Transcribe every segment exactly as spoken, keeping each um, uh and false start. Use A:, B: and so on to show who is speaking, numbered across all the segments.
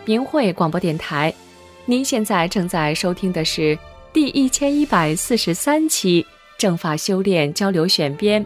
A: 明慧广播电台。您现在正在收听的是第一千一百四十三期正法修炼交流选编。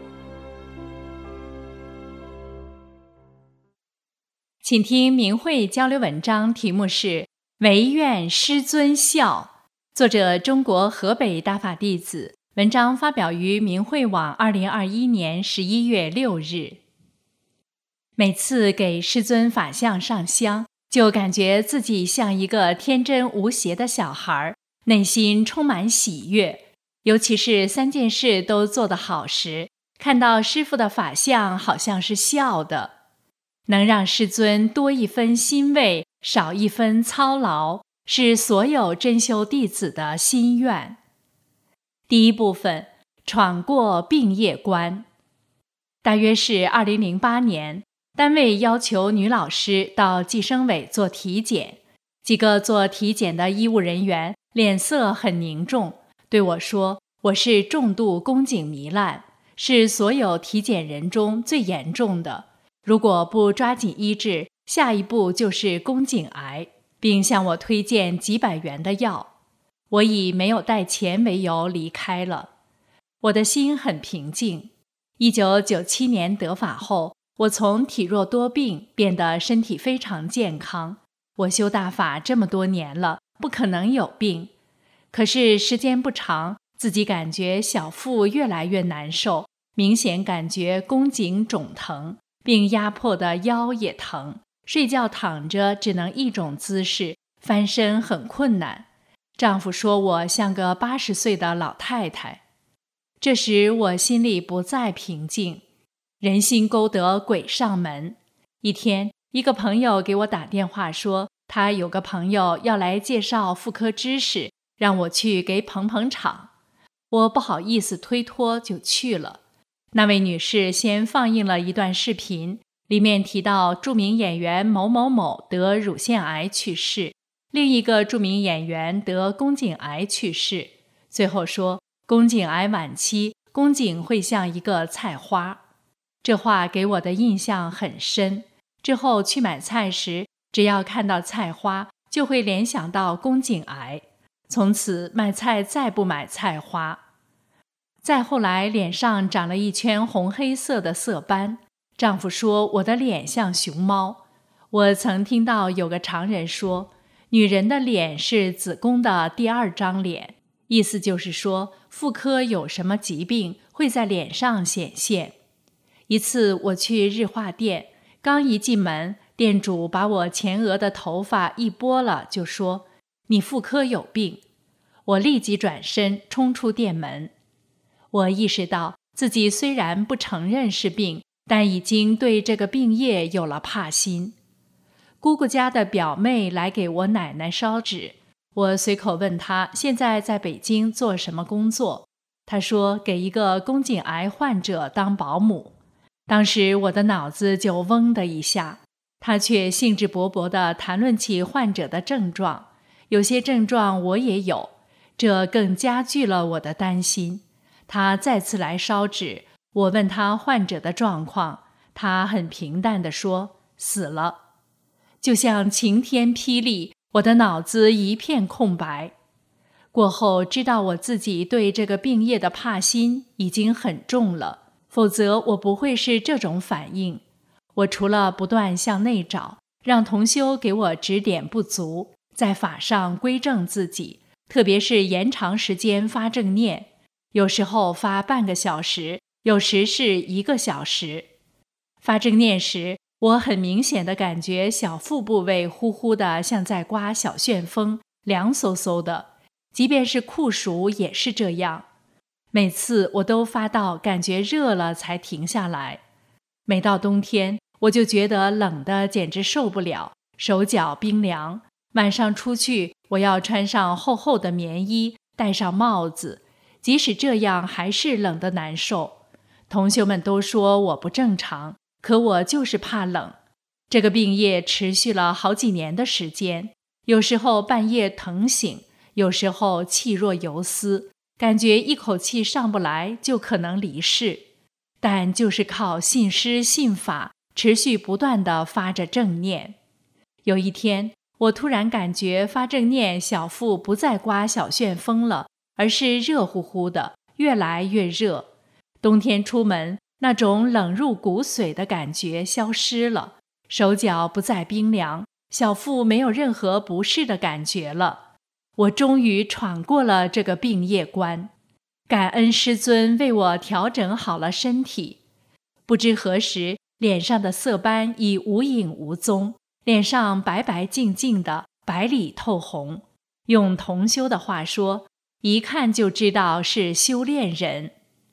B: 请听明慧交流文章，题目是唯愿师尊笑，作者中国河北大法弟子，文章发表于明慧网二零二一年十一月六日。每次给师尊法像上香，就感觉自己像一个天真无邪的小孩，内心充满喜悦。尤其是三件事都做得好时，看到师父的法像好像是笑的。能让师尊多一分欣慰，少一分操劳，是所有真修弟子的心愿。第一部分，闯过病业关。大约是二零零八年，单位要求女老师到计生委做体检，几个做体检的医务人员脸色很凝重，对我说，我是重度宫颈糜烂，是所有体检人中最严重的，如果不抓紧医治，下一步就是宫颈癌，并向我推荐几百元的药。我以没有带钱为由离开了。我的心很平静。一九九七年得法后，我从体弱多病变得身体非常健康。我修大法这么多年了，不可能有病。可是时间不长，自己感觉小腹越来越难受，明显感觉宫颈肿疼，并压迫的腰也疼，睡觉躺着只能一种姿势，翻身很困难。丈夫说我像个八十岁的老太太。这时我心里不再平静，人心勾得鬼上门。一天，一个朋友给我打电话说，他有个朋友要来介绍妇科知识，让我去给捧捧场。我不好意思推脱，就去了。那位女士先放映了一段视频，里面提到著名演员某某某得乳腺癌去世，另一个著名演员得宫颈癌去世，最后说宫颈癌晚期，宫颈会像一个菜花。这话给我的印象很深，之后去买菜时，只要看到菜花，就会联想到宫颈癌，从此买菜再不买菜花。再后来脸上长了一圈红黑色的色斑，丈夫说我的脸像熊猫。我曾听到有个常人说，女人的脸是子宫的第二张脸，意思就是说妇科有什么疾病会在脸上显现。一次我去日化店，刚一进门，店主把我前额的头发一拨了，就说你妇科有病。我立即转身冲出店门。我意识到自己虽然不承认是病，但已经对这个病业有了怕心。姑姑家的表妹来给我奶奶烧纸，我随口问她现在在北京做什么工作，她说给一个宫颈癌患者当保姆。当时我的脑子就嗡的一下，她却兴致勃勃地谈论起患者的症状，有些症状我也有，这更加剧了我的担心。他再次来烧纸，我问他患者的状况，他很平淡地说死了。就像晴天霹雳，我的脑子一片空白。过后知道我自己对这个病业的怕心已经很重了，否则我不会是这种反应。我除了不断向内找，让同修给我指点不足，在法上归正自己，特别是延长时间发正念，有时候发半个小时，有时是一个小时。发正念时，我很明显地感觉小腹部位呼呼的像在刮小旋风，凉飕飕的，即便是酷暑也是这样。每次我都发到感觉热了才停下来。每到冬天，我就觉得冷的简直受不了，手脚冰凉。晚上出去，我要穿上厚厚的棉衣，戴上帽子，即使这样还是冷得难受。同学们都说我不正常，可我就是怕冷。这个病业持续了好几年的时间，有时候半夜疼醒，有时候气若游丝，感觉一口气上不来就可能离世。但就是靠信师信法，持续不断地发着正念。 有一天，我突然感觉发正念小腹不再刮小旋风了，而是热乎乎的，越来越热。冬天出门，那种冷入骨髓的感觉消失了，手脚不再冰凉，小腹没有任何不适的感觉了。我终于闯过了这个病业关，感恩师尊为我调整好了身体。不知何时，脸上的色斑已无影无踪，脸上白白净净的，白里透红。用同修的话说，一看就知道是修炼人。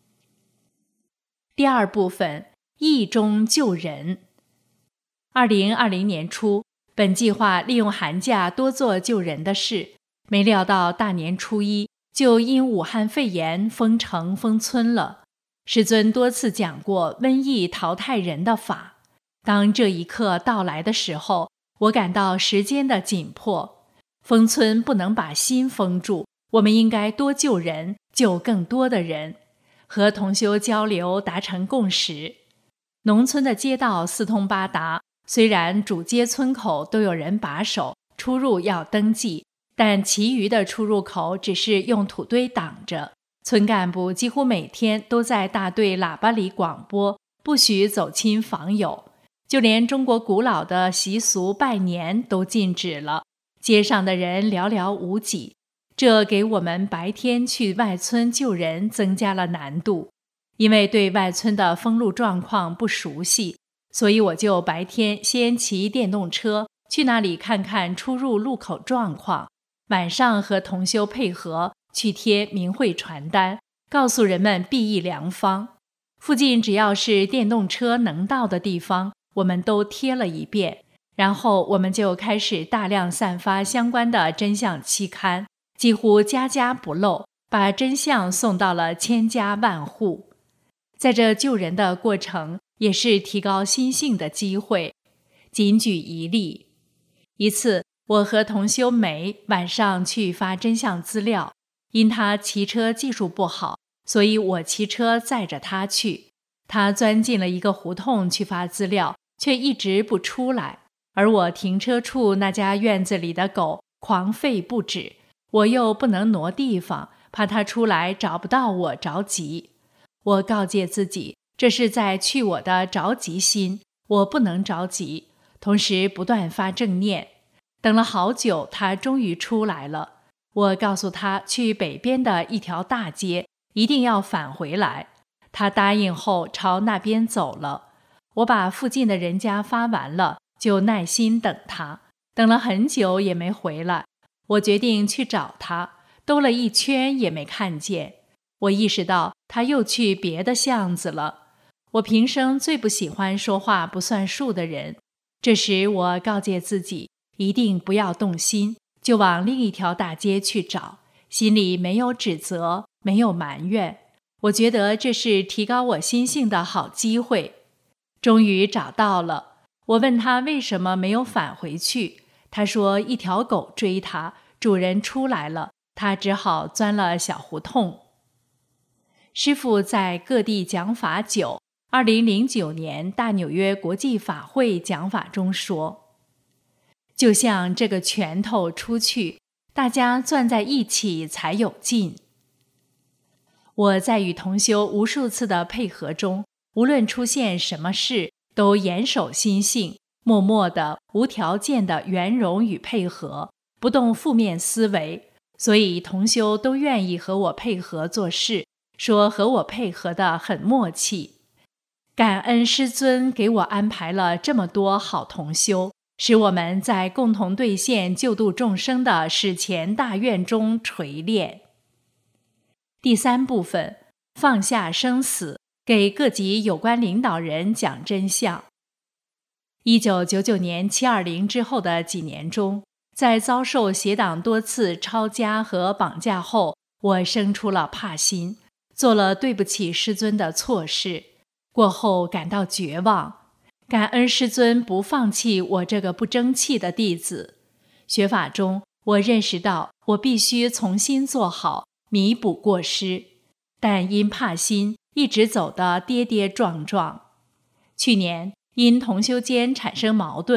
B: 第二部分，义中救人。二零二零年初，本计划利用寒假多做救人的事，没料到大年初一就因武汉肺炎封城封村了。师尊多次讲过瘟疫淘汰人的法，当这一刻到来的时候，我感到时间的紧迫。封村不能把心封住，我们应该多救人，救更多的人。和同修交流，达成共识。农村的街道四通八达，虽然主街村口都有人把守，出入要登记，但其余的出入口只是用土堆挡着。村干部几乎每天都在大队喇叭里广播，不许走亲访友，就连中国古老的习俗拜年都禁止了。街上的人寥寥无几，这给我们白天去外村救人增加了难度。因为对外村的封路状况不熟悉，所以我就白天先骑电动车去那里看看出入路口状况，晚上和同修配合去贴明慧传单，告诉人们避疫良方。附近只要是电动车能到的地方，我们都贴了一遍。然后我们就开始大量散发相关的真相期刊，几乎家家不漏，把真相送到了千家万户。在这救人的过程，也是提高心性的机会。仅举一例，一次我和同修梅晚上去发真相资料，因他骑车技术不好，所以我骑车载着他去。他钻进了一个胡同去发资料，却一直不出来，而我停车处那家院子里的狗狂吠不止，我又不能挪地方，怕他出来找不到我着急。我告诫自己，这是在去我的着急心，我不能着急，同时不断发正念。等了好久，他终于出来了。我告诉他去北边的一条大街，一定要返回来。他答应后朝那边走了。我把附近的人家发完了，就耐心等他，等了很久也没回来。我决定去找他，兜了一圈也没看见。我意识到他又去别的巷子了。我平生最不喜欢说话不算数的人。这时我告诫自己，一定不要动心，就往另一条大街去找，心里没有指责，没有埋怨。我觉得这是提高我心性的好机会。终于找到了。我问他为什么没有返回去，他说一条狗追他，主人出来了，他只好钻了小胡同。师父在各地讲法久，二零零九年大纽约国际法会讲法中说，就像这个拳头出去，大家攥在一起才有劲。我在与同修无数次的配合中，无论出现什么事，都严守心性，默默的、无条件的圆融与配合，不动负面思维，所以同修都愿意和我配合做事，说和我配合的很默契。感恩师尊给我安排了这么多好同修，使我们在共同兑现救度众生的史前大愿中锤炼。第三部分，放下生死，给各级有关领导人讲真相。一九九九年七二零之后的几年中，在遭受邪党多次抄家和绑架后，我生出了怕心，做了对不起师尊的错事。过后感到绝望，感恩师尊不放弃我这个不争气的弟子。学法中，我认识到我必须重新做好，弥补过失，但因怕心，一直走得跌跌撞撞。去年因同修间产生矛盾，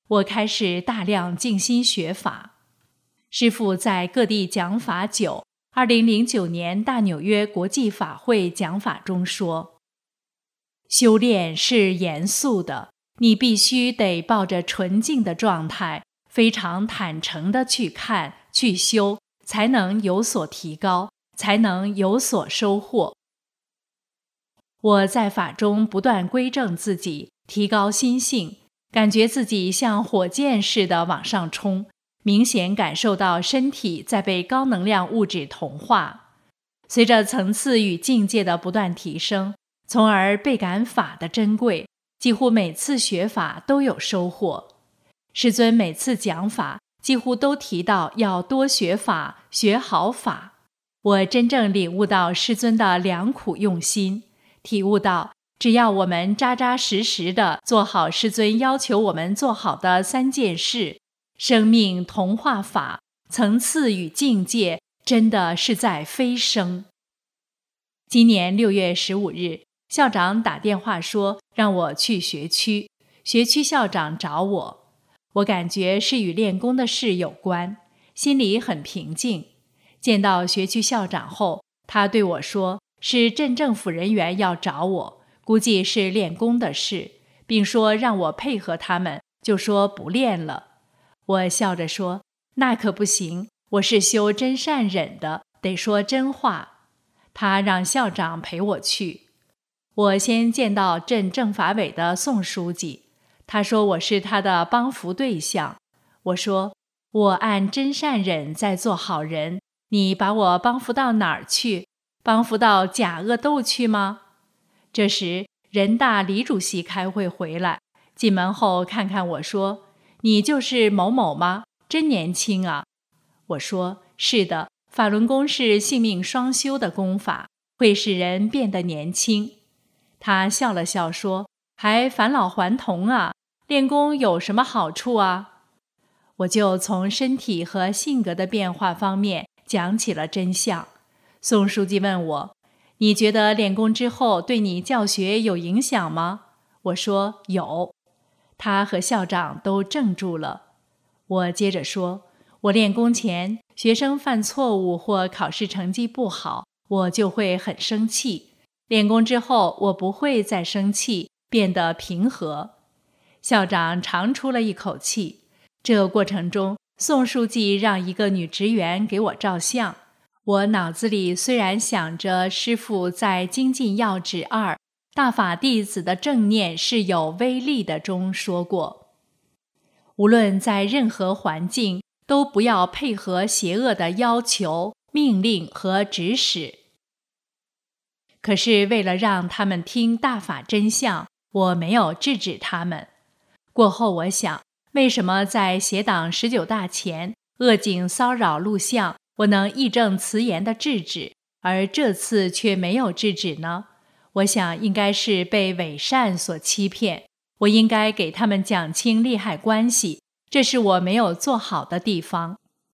B: 我开始大量静心学法。师父在各地讲法久，二零零九年大纽约国际法会讲法中说，修炼是严肃的，你必须得抱着纯净的状态，非常坦诚地去看、去修，才能有所提高，才能有所收获。我在法中不断归正自己，提高心性，感觉自己像火箭似的往上冲，明显感受到身体在被高能量物质同化。随着层次与境界的不断提升，从而倍感法的珍贵，几乎每次学法都有收获。师尊每次讲法几乎都提到要多学法，学好法。我真正领悟到师尊的良苦用心，体悟到只要我们扎扎实实地做好师尊要求我们做好的三件事，生命同化法，层次与境界真的是在飞升。今年六月十五日，校长打电话说让我去学区，学区校长找我，我感觉是与练功的事有关，心里很平静。见到学区校长后，他对我说是镇政府人员要找我，估计是练功的事，并说让我配合他们，就说不练了。我笑着说，那可不行，我是修真善忍的，得说真话。他让校长陪我去。我先见到镇政法委的宋书记，他说我是他的帮扶对象。我说我按真善忍在做好人，你把我帮扶到哪儿去？帮扶到假恶斗去吗？这时人大李主席开会回来，进门后看看我说，你就是某某吗？真年轻啊。我说是的，法轮功是性命双修的功法，会使人变得年轻。他笑了笑说，还返老还童啊，练功有什么好处啊？我就从身体和性格的变化方面讲起了真相。宋书记问我，你觉得练功之后对你教学有影响吗？我说有。他和校长都怔住了。我接着说，我练功前学生犯错误或考试成绩不好，我就会很生气。练功之后我不会再生气，变得平和。校长长出了一口气。这个过程中，宋书记让一个女职员给我照相。我脑子里虽然想着师父在《精进要旨二：大法弟子的正念是有威力的》中说过，无论在任何环境，都不要配合邪恶的要求、命令和指使。可是为了让他们听大法真相，我没有制止他们。过后我想，为什么在邪党十九大前，恶警骚扰录像，我能义正辞严地制止，而这次却没有制止呢？我想应该是被伪善所欺骗，我应该给他们讲清利害关系，这是我没有做好的地方。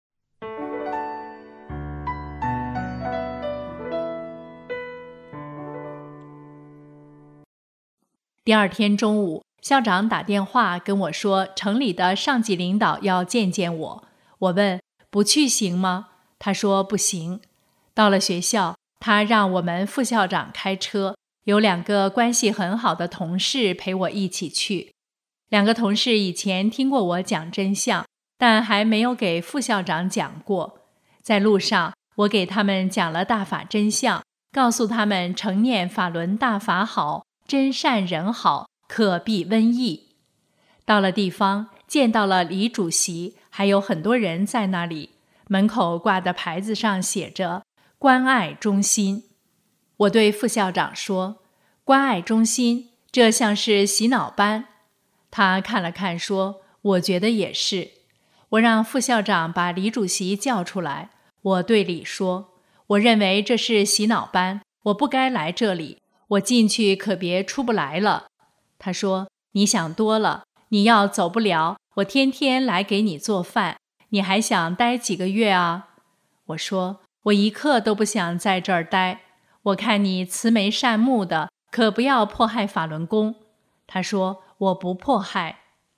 B: 第二天中午，校长打电话跟我说，城里的上级领导要见见我。我问不去行吗？他说不行。到了学校，他让我们副校长开车，有两个关系很好的同事陪我一起去。两个同事以前听过我讲真相，但还没有给副校长讲过。在路上，我给他们讲了大法真相，告诉他们承念法轮大法好，真善人好，可避瘟疫。到了地方，见到了李主席，还有很多人在那里，门口挂的牌子上写着关爱中心。我对副校长说，关爱中心，这像是洗脑班。他看了看说，我觉得也是。我让副校长把李主席叫出来，我对李说，我认为这是洗脑班，我不该来这里，我进去可别出不来了。他说，你想多了，你要走不了，我天天来给你做饭，你还想待几个月啊？我说，我一刻都不想在这儿待，我看你慈眉善目的，可不要迫害法轮功。他说，我不迫害。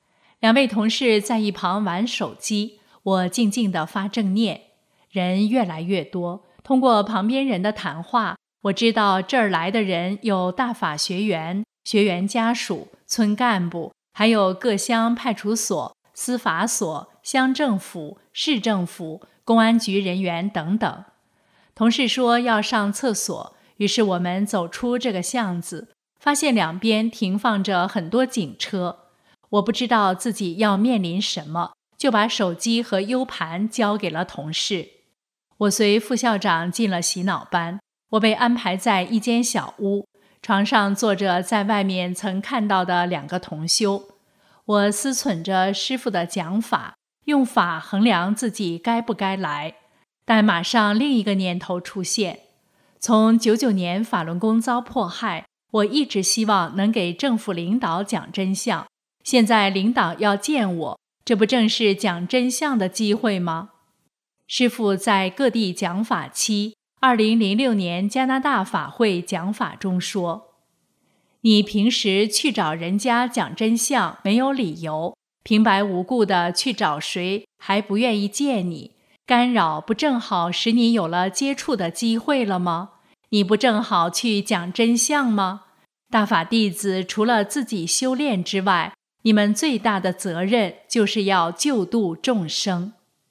B: 两位同事在一旁玩手机，我静静地发正念。人越来越多，通过旁边人的谈话，我知道这儿来的人有大法学员、学员家属、村干部，还有各乡派出所、司法所、乡政府、市政府、公安局人员等等。同事说要上厕所，于是我们走出这个巷子，发现两边停放着很多警车。我不知道自己要面临什么，就把手机和 U 盘交给了同事。我随副校长进了洗脑班，我被安排在一间小屋，床上坐着在外面曾看到的两个同修。我思忖着师父的讲法，用法衡量自己该不该来。但马上另一个念头出现，从九九年法轮功遭迫害，我一直希望能给政府领导讲真相，现在领导要见我，这不正是讲真相的机会吗？师父在各地讲法期二零零六年加拿大法会讲法中说，你平时去找人家讲真相没有理由，平白无故的去找谁还不愿意见你，干扰不正好使你有了接触的机会了吗？你不正好去讲真相吗？大法弟子除了自己修炼之外，你们最大的责任就是要救度众生。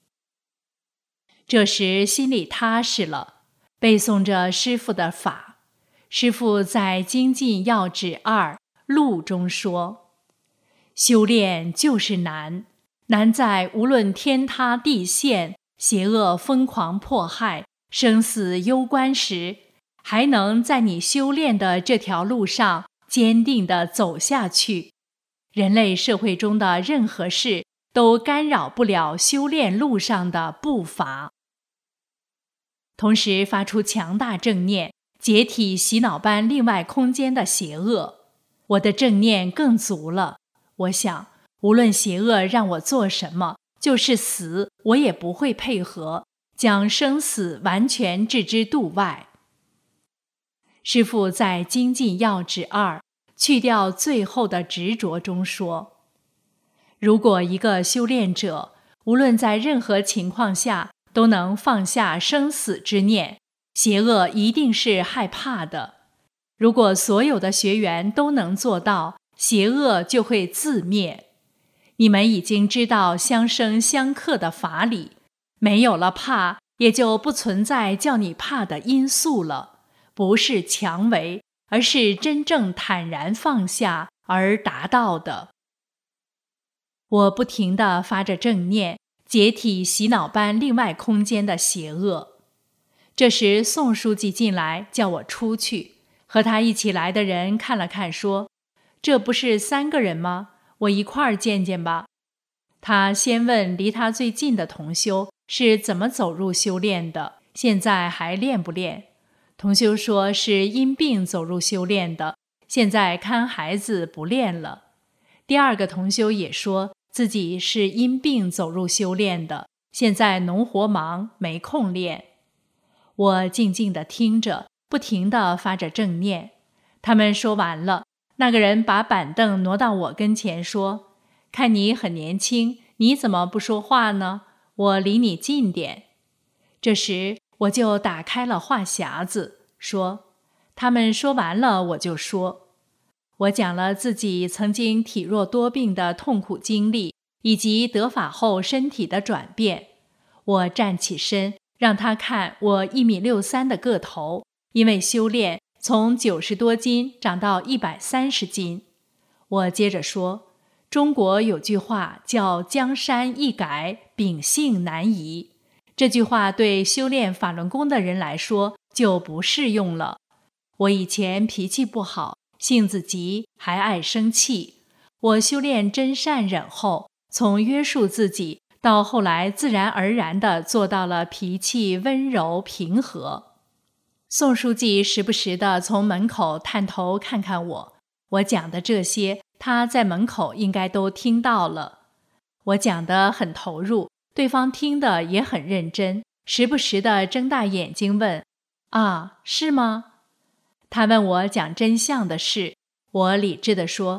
B: 这时心里踏实了，背诵着师父的法。师父在精进要旨二录中说，修炼就是难，难在无论天塌地陷，邪恶疯狂迫害，生死攸关时，还能在你修炼的这条路上坚定地走下去。人类社会中的任何事都干扰不了修炼路上的步伐。同时发出强大正念，解体洗脑班另外空间的邪恶。我的正念更足了，我想无论邪恶让我做什么，就是死我也不会配合，将生死完全置之度外。师父在精进要旨二去掉最后的执着中说，如果一个修炼者无论在任何情况下都能放下生死之念，邪恶一定是害怕的。如果所有的学员都能做到，邪恶就会自灭。你们已经知道相生相克的法理，没有了怕，也就不存在叫你怕的因素了。不是强为，而是真正坦然放下而达到的。我不停地发着正念，解体洗脑班另外空间的邪恶。这时宋书记进来叫我出去，和他一起来的人看了看说，这不是三个人吗？我一块儿见见吧。他先问离他最近的同修是怎么走入修炼的，现在还练不练？同修说是因病走入修炼的，现在看孩子不练了。第二个同修也说自己是因病走入修炼的，现在农活忙没空练。我静静地听着，不停地发着正念。他们说完了，那个人把板凳挪到我跟前说，看你很年轻，你怎么不说话呢？我离你近点。这时我就打开了话匣子，说，他们说完了我就说。我讲了自己曾经体弱多病的痛苦经历，以及得法后身体的转变。我站起身，让他看我一米六三的个头，因为修炼从九十多斤长到一百三十斤。我接着说，中国有句话叫江山易改，秉性难移。这句话对修炼法轮功的人来说就不适用了。我以前脾气不好，性子急，还爱生气。我修炼真善忍后，从约束自己到后来自然而然地做到了脾气温柔平和。宋书记时不时地从门口探头看看我，我讲的这些他在门口应该都听到了。我讲得很投入，对方听得也很认真，时不时地睁大眼睛问，啊，是吗？他问我讲真相的事，我理智地说，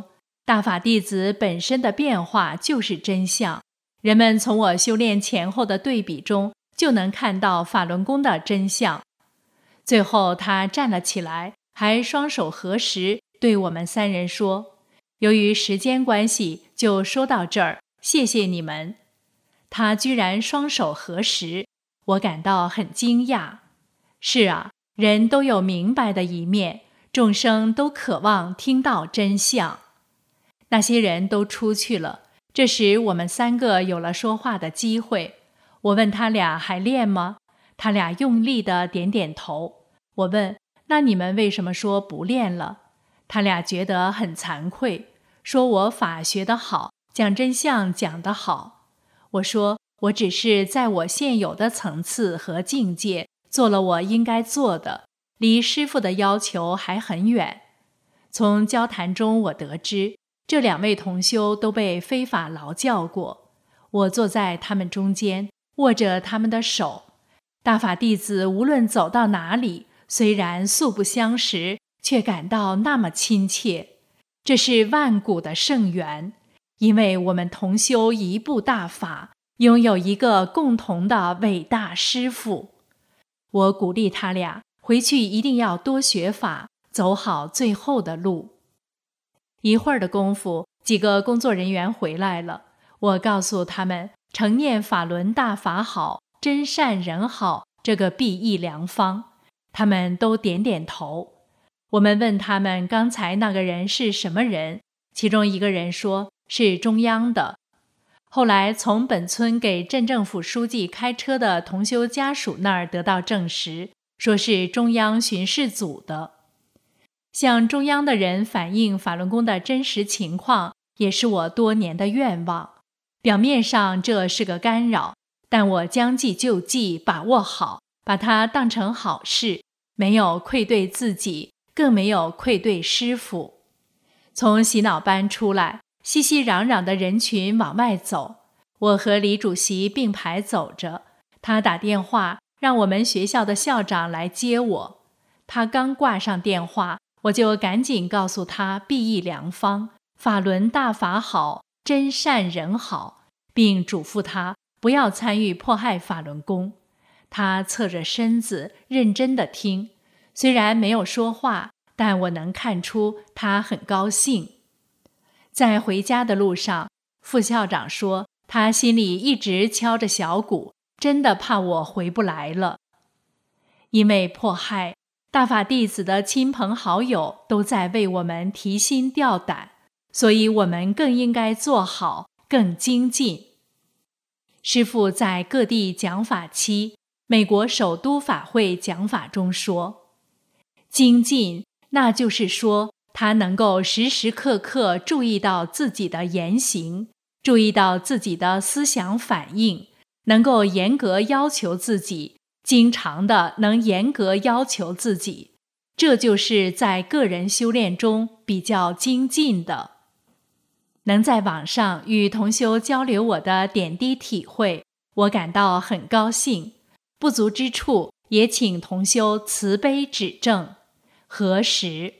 B: 大法弟子本身的变化就是真相，人们从我修炼前后的对比中就能看到法轮功的真相。最后他站了起来，还双手合十，对我们三人说：由于时间关系，就说到这儿，谢谢你们。他居然双手合十，我感到很惊讶。是啊，人都有明白的一面，众生都渴望听到真相。那些人都出去了，这时我们三个有了说话的机会。我问他俩还练吗？他俩用力地点点头。我问，那你们为什么说不练了？他俩觉得很惭愧，说我法学得好，讲真相讲得好。我说，我只是在我现有的层次和境界做了我应该做的，离师父的要求还很远。从交谈中我得知，这两位同修都被非法劳教过。我坐在他们中间，握着他们的手。大法弟子无论走到哪里，虽然素不相识，却感到那么亲切。这是万古的圣缘，因为我们同修一部大法，拥有一个共同的伟大师父。我鼓励他俩回去一定要多学法，走好最后的路。一会儿的功夫，几个工作人员回来了。我告诉他们，承念法轮大法好，真善人好这个必益良方，他们都点点头。我们问他们刚才那个人是什么人，其中一个人说是中央的。后来从本村给镇政府书记开车的同修家属那儿得到证实，说是中央巡视组的。向中央的人反映法轮功的真实情况，也是我多年的愿望。表面上这是个干扰，但我将计就计，把握好，把它当成好事，没有愧对自己，更没有愧对师父。从洗脑班出来，熙熙攘攘的人群往外走，我和李主席并排走着，他打电话让我们学校的校长来接我。他刚挂上电话，我就赶紧告诉他必益良方，法轮大法好，真善人好，并嘱咐他不要参与迫害法轮功。他侧着身子认真地听，虽然没有说话，但我能看出他很高兴。在回家的路上，副校长说他心里一直敲着小鼓，真的怕我回不来了。因为迫害，大法弟子的亲朋好友都在为我们提心吊胆，所以我们更应该做好，更精进。师父在各地讲法期，美国首都法会讲法中说，精进，那就是说他能够时时刻刻注意到自己的言行，注意到自己的思想反应，能够严格要求自己，经常的能严格要求自己，这就是在个人修炼中比较精进的。能在网上与同修交流我的点滴体会，我感到很高兴。不足之处，也请同修慈悲指正。何时？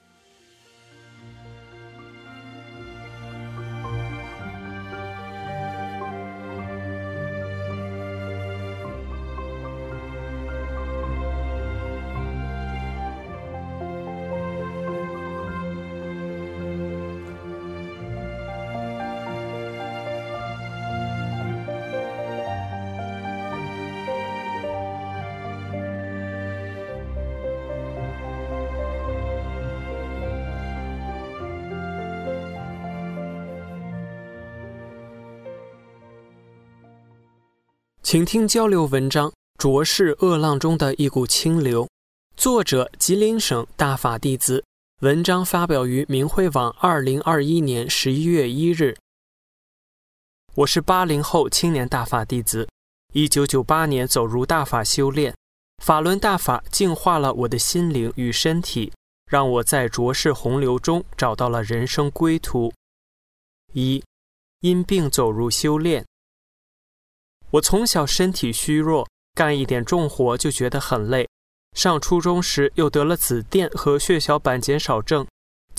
C: 请听交流文章《浊世恶浪中的一股清流》，作者吉林省大法弟子，文章发表于明慧网二零二一年十一月一日。我是八零后青年大法弟子，一九九八年走入大法修炼，法轮大法净化了我的心灵与身体，让我在浊世洪流中找到了人生归途。一，因病走入修炼。我从小身体虚弱，干一点重活就觉得很累。上初中时又得了紫癜和血小板减少症，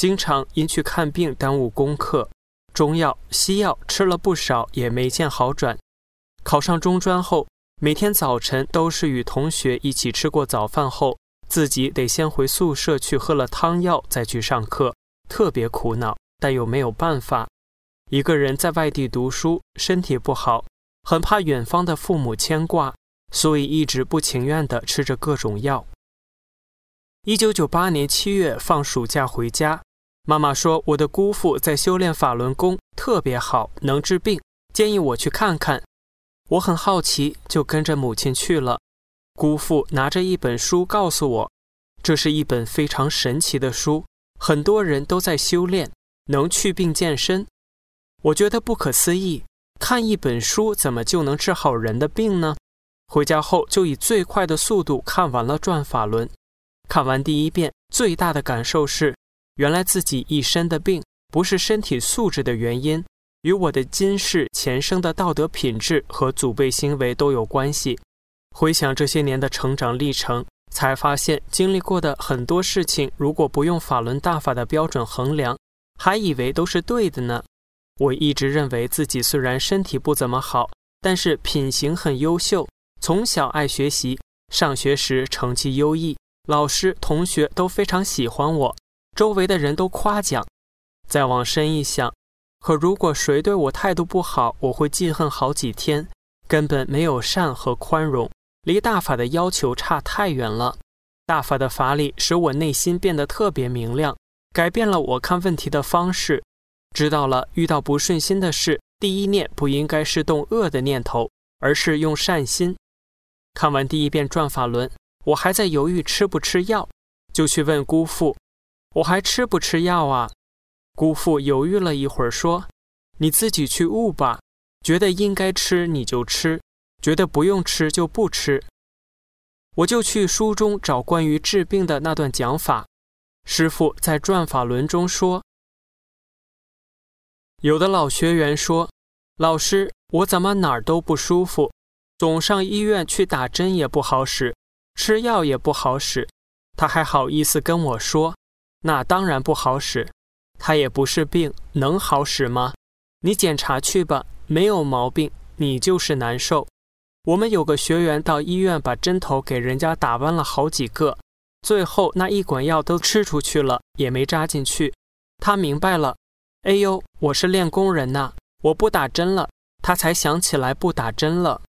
C: 经常因去看病耽误功课，中药、西药吃了不少也没见好转。考上中专后，每天早晨都是与同学一起吃过早饭后，自己得先回宿舍去喝了汤药再去上课，特别苦恼，但又没有办法。一个人在外地读书，身体不好，很怕远方的父母牵挂，所以一直不情愿地吃着各种药。一九九八年七月放暑假回家，妈妈说我的姑父在修炼法轮功特别好，能治病，建议我去看看。我很好奇，就跟着母亲去了。姑父拿着一本书告诉我，这是一本非常神奇的书，很多人都在修炼，能去病健身。我觉得不可思议，看一本书怎么就能治好人的病呢？回家后就以最快的速度看完了《转法轮》。看完第一遍，最大的感受是，原来自己一身的病不是身体素质的原因，与我的今世前生的道德品质和祖辈行为都有关系。回想这些年的成长历程，才发现经历过的很多事情，如果不用法轮大法的标准衡量，还以为都是对的呢。我一直认为自己虽然身体不怎么好，但是品行很优秀，从小爱学习，上学时成绩优异，老师同学都非常喜欢我，周围的人都夸奖。再往深一想，可如果谁对我态度不好，我会记恨好几天，根本没有善和宽容，离大法的要求差太远了。大法的法理使我内心变得特别明亮，改变了我看问题的方式，知道了遇到不顺心的事，第一念不应该是动恶的念头，而是用善心。看完第一遍转法轮，我还在犹豫吃不吃药，就去问姑父，我还吃不吃药啊？姑父犹豫了一会儿说，你自己去悟吧，觉得应该吃你就吃，觉得不用吃就不吃。我就去书中找关于治病的那段讲法。师父在转法轮中说，有的老学员说，老师，我怎么哪儿都不舒服，总上医院去打针也不好使，吃药也不好使。他还好意思跟我说，那当然不好使，他也不是病，能好使吗？你检查去吧，没有毛病，你就是难受。我们有个学员到医院把针头给人家打弯了好几个，最后那一管药都吃出去了，也没扎进去。他明白了，哎呦，我是练功人呐，我不打针了，他才想起来不打针了。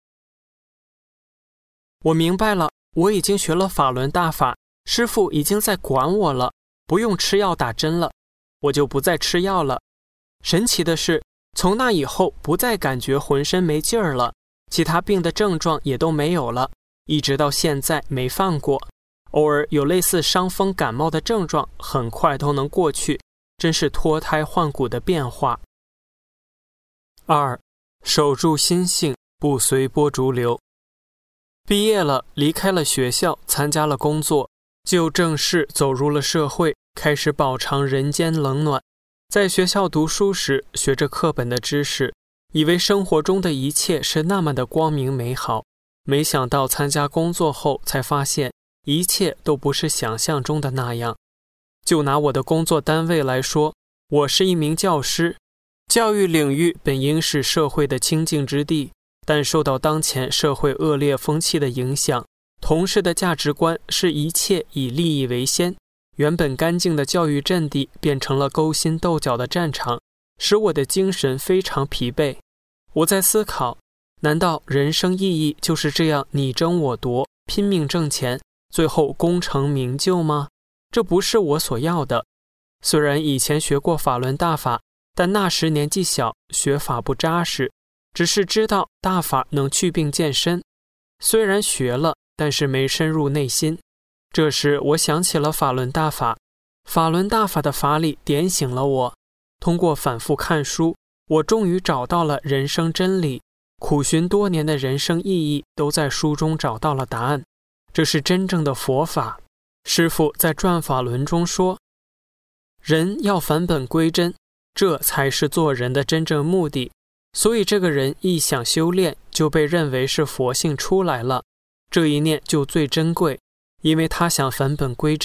C: 我明白了，我已经学了法轮大法，师父已经在管我了，不用吃药打针了，我就不再吃药了。神奇的是，从那以后不再感觉浑身没劲儿了，其他病的症状也都没有了，一直到现在没犯过。偶尔有类似伤风感冒的症状，很快都能过去，真是脱胎换骨的变化。二，守住心性，不随波逐流。毕业了，离开了学校，参加了工作，就正式走入了社会，开始饱尝人间冷暖。在学校读书时，学着课本的知识，以为生活中的一切是那么的光明美好，没想到参加工作后才发现，一切都不是想象中的那样。就拿我的工作单位来说，我是一名教师，教育领域本应是社会的清净之地，但受到当前社会恶劣风气的影响，同事的价值观是一切以利益为先，原本干净的教育阵地变成了勾心斗角的战场，使我的精神非常疲惫。我在思考，难道人生意义就是这样你争我夺，拼命挣钱，最后功成名就吗？这不是我所要的。虽然以前学过法轮大法，但那时年纪小，学法不扎实，只是知道大法能去病健身，虽然学了，但是没深入内心。这时我想起了法轮大法，法轮大法的法理点醒了我。通过反复看书，我终于找到了人生真理，苦寻多年的人生意义都在书中找到了答案。这是真正的佛法。师父在转法轮中说，人要返本归真，这才是做人的真正目的。所以这个人一想修炼，就被认为是佛性出来了，这一念就最珍贵，因为他想返本归真，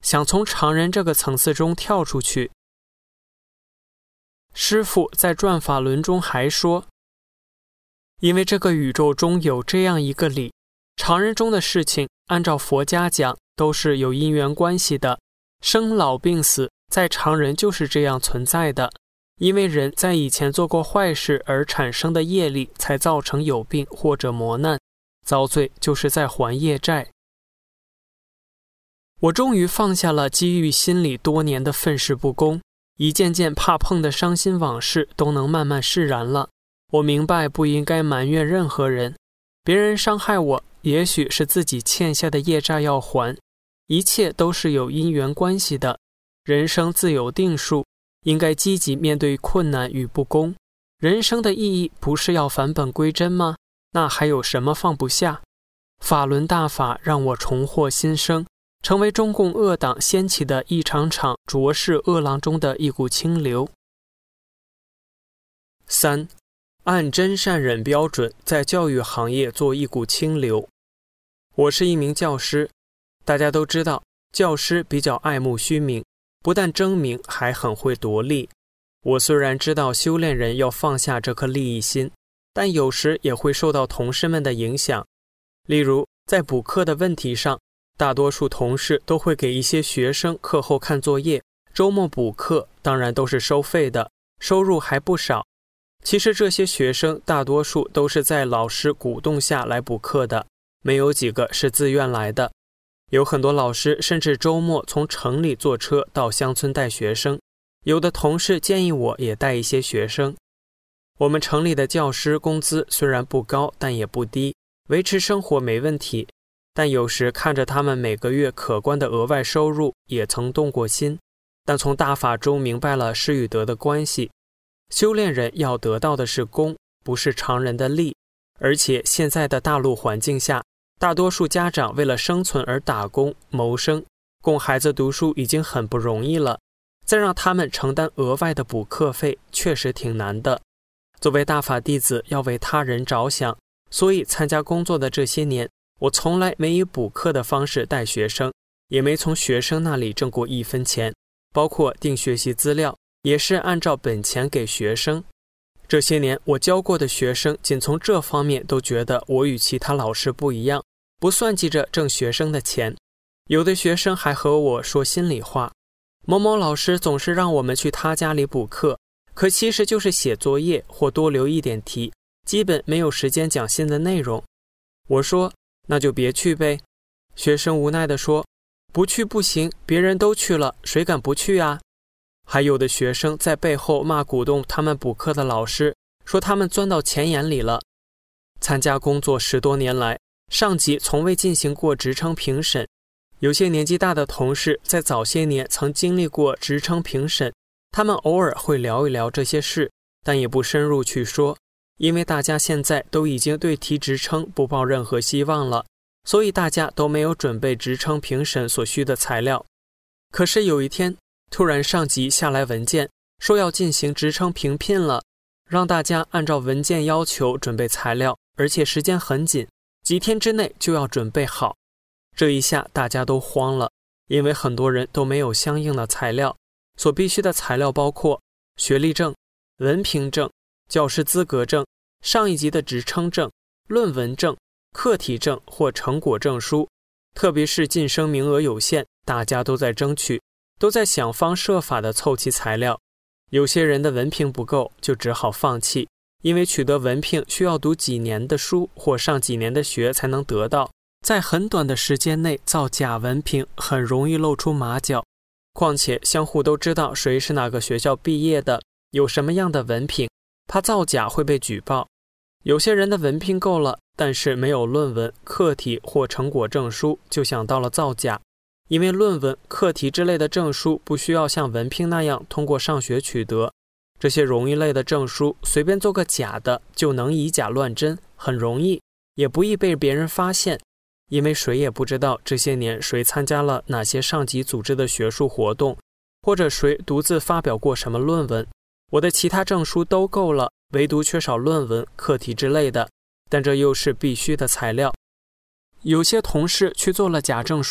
C: 想从常人这个层次中跳出去。师父在转法轮中还说，因为这个宇宙中有这样一个理，常人中的事情按照佛家讲都是有因缘关系的，生老病死在常人就是这样存在的，因为人在以前做过坏事而产生的业力才造成有病或者磨难，遭罪就是在还业债。我终于放下了积郁心里多年的愤世不公，一件件怕碰的伤心往事都能慢慢释然了。我明白不应该埋怨任何人，别人伤害我，也许是自己欠下的业债要还，一切都是有因缘关系的，人生自有定数，应该积极面对困难与不公。人生的意义不是要返本归真吗？那还有什么放不下？法轮大法让我重获新生，成为中共恶党掀起的一场场浊世恶浪中的一股清流。三，按真善忍标准在教育行业做一股清流。我是一名教师，大家都知道教师比较爱慕虚名，不但争名还很会夺利。我虽然知道修炼人要放下这颗利益心，但有时也会受到同事们的影响。例如在补课的问题上，大多数同事都会给一些学生课后看作业，周末补课当然都是收费的，收入还不少。其实这些学生大多数都是在老师鼓动下来补课的，没有几个是自愿来的。有很多老师甚至周末从城里坐车到乡村带学生，有的同事建议我也带一些学生。我们城里的教师工资虽然不高，但也不低，维持生活没问题。但有时看着他们每个月可观的额外收入，也曾动过心。但从大法中明白了失与得的关系，修炼人要得到的是功，不是常人的利。而且现在的大陆环境下，大多数家长为了生存而打工谋生，供孩子读书已经很不容易了，再让他们承担额外的补课费，确实挺难的。作为大法弟子，要为他人着想，所以参加工作的这些年，我从来没以补课的方式带学生，也没从学生那里挣过一分钱，包括订学习资料也是按照本钱给学生。这些年我教过的学生，仅从这方面都觉得我与其他老师不一样，不算计着挣学生的钱。有的学生还和我说心里话，某某老师总是让我们去他家里补课，可其实就是写作业或多留一点题，基本没有时间讲新的内容。我说那就别去呗。学生无奈地说，不去不行，别人都去了，谁敢不去啊？还有的学生在背后骂鼓动他们补课的老师，说他们钻到钱眼里了。参加工作十多年来，上级从未进行过职称评审。有些年纪大的同事在早些年曾经历过职称评审，他们偶尔会聊一聊这些事，但也不深入去说，因为大家现在都已经对提职称不抱任何希望了，所以大家都没有准备职称评审所需的材料。可是有一天，突然上级下来文件，说要进行职称评聘了，让大家按照文件要求准备材料，而且时间很紧，几天之内就要准备好。这一下大家都慌了，因为很多人都没有相应的材料。所必须的材料包括学历证、文凭证、教师资格证、上一级的职称证、论文证、课题证或成果证书。特别是晋升名额有限，大家都在争取，都在想方设法地凑齐材料。有些人的文凭不够，就只好放弃，因为取得文凭需要读几年的书或上几年的学才能得到，在很短的时间内造假文凭很容易露出马脚。况且相互都知道谁是哪个学校毕业的，有什么样的文凭，怕造假会被举报。有些人的文凭够了，但是没有论文、课题或成果证书，就想到了造假。因为论文、课题之类的证书不需要像文凭那样通过上学取得，这些容易类的证书随便做个假的就能以假乱真，很容易，也不易被别人发现。因为谁也不知道这些年谁参加了哪些上级组织的学术活动，或者谁独自发表过什么论文。我的其他证书都够了，唯独缺少论文、课题之类的，但这又是必须的材料。有些同事去做了假证书，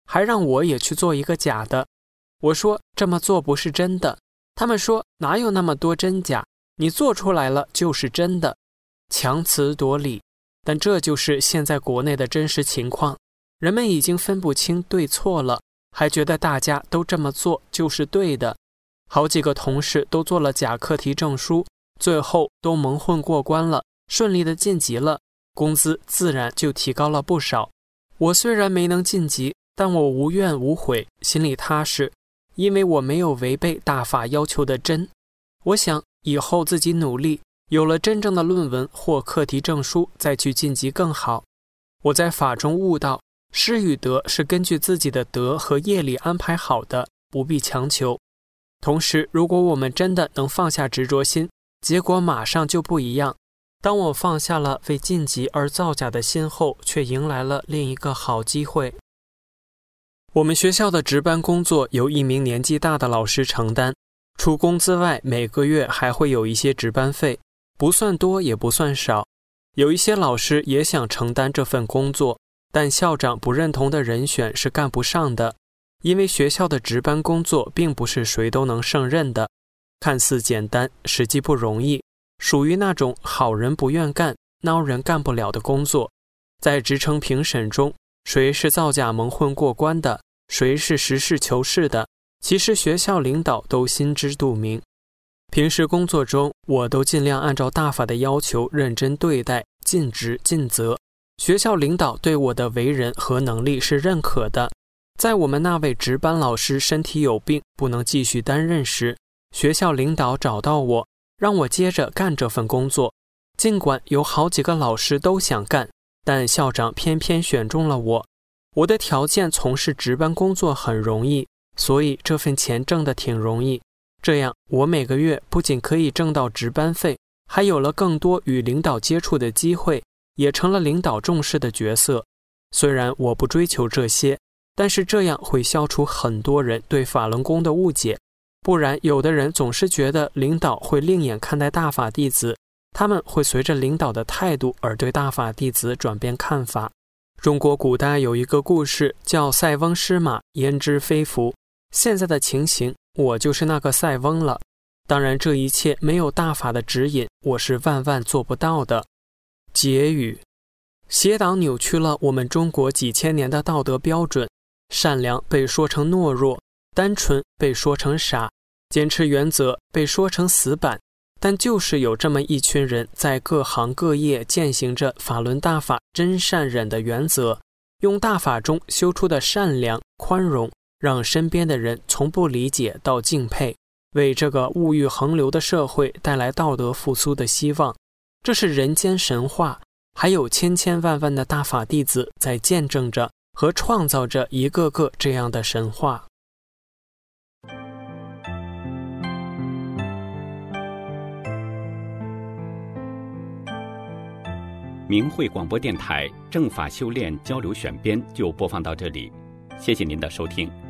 C: 还让我也去做一个假的。我说这么做不是真的，他们说哪有那么多真假，你做出来了就是真的，强词夺理。但这就是现在国内的真实情况，人们已经分不清对错了，还觉得大家都这么做就是对的。好几个同事都做了假课题证书，最后都蒙混过关了，顺利的晋级了，工资自然就提高了不少。我虽然没能晋级，但我无怨无悔，心里踏实，因为我没有违背大法要求的真。我想以后自己努力，有了真正的论文或课题证书，再去晋级更好。我在法中悟到，失与得是根据自己的德和业力安排好的，不必强求。同时，如果我们真的能放下执着心，结果马上就不一样。当我放下了为晋级而造假的心后，却迎来了另一个好机会。我们学校的值班工作由一名年纪大的老师承担，除工资外，每个月还会有一些值班费，不算多也不算少。有一些老师也想承担这份工作，但校长不认同的人选是干不上的，因为学校的值班工作并不是谁都能胜任的，看似简单，实际不容易，属于那种好人不愿干、孬人干不了的工作。在职称评审中，谁是造假蒙混过关的，谁是实事求是的，其实学校领导都心知肚明。平时工作中，我都尽量按照大法的要求认真对待，尽职尽责。学校领导对我的为人和能力是认可的。在我们那位值班老师身体有病，不能继续担任时，学校领导找到我，让我接着干这份工作。尽管有好几个老师都想干，但校长偏偏选中了我。我的条件从事值班工作很容易，所以这份钱挣得挺容易。这样，我每个月不仅可以挣到值班费，还有了更多与领导接触的机会，也成了领导重视的角色。虽然我不追求这些，但是这样会消除很多人对法轮功的误解。不然有的人总是觉得领导会另眼看待大法弟子，他们会随着领导的态度而对大法弟子转变看法。中国古代有一个故事叫塞翁失马焉知非福，现在的情形，我就是那个塞翁了。当然这一切没有大法的指引，我是万万做不到的。结语：邪党扭曲了我们中国几千年的道德标准，善良被说成懦弱，单纯被说成傻，坚持原则被说成死板。但就是有这么一群人在各行各业践行着法轮大法真善忍的原则，用大法中修出的善良宽容，让身边的人从不理解到敬佩，为这个物欲横流的社会带来道德复苏的希望。这是人间神话，还有千千万万的大法弟子在见证着和创造着一个个这样的神话。
D: 明慧广播电台正法修炼交流选编就播放到这里，谢谢您的收听。